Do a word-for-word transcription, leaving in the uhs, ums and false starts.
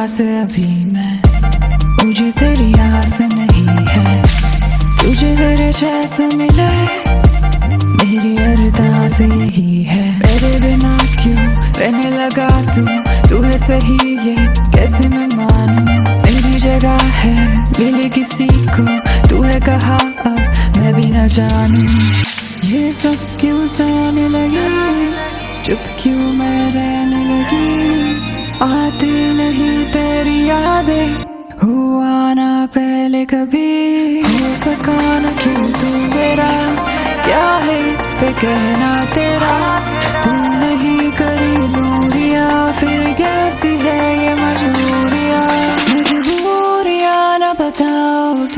पास अभी मैं, मुझे तेरी आस नहीं है। तुझे तेरे जैसा मिले मेरी अरदास यही है। मेरे बिना क्यों रहने लगा तू, तू है सही ये कैसे मैं मानूं। मेरी जगह है मिले किसी को, तू है कहा अब मैं भी न जानूं। ये सब क्यों सहने लगी, चुप क्यों मैं रहने लगी। आती नहीं तेरी यादें, हुआ ना पहले कभी। हो सका न क्यों तू मेरा, क्या है इस पे कहना तेरा। तू नहीं करी दूरिया, फिर कैसी है ये मजबूरियाँ। मजबूरियाँ न बताओ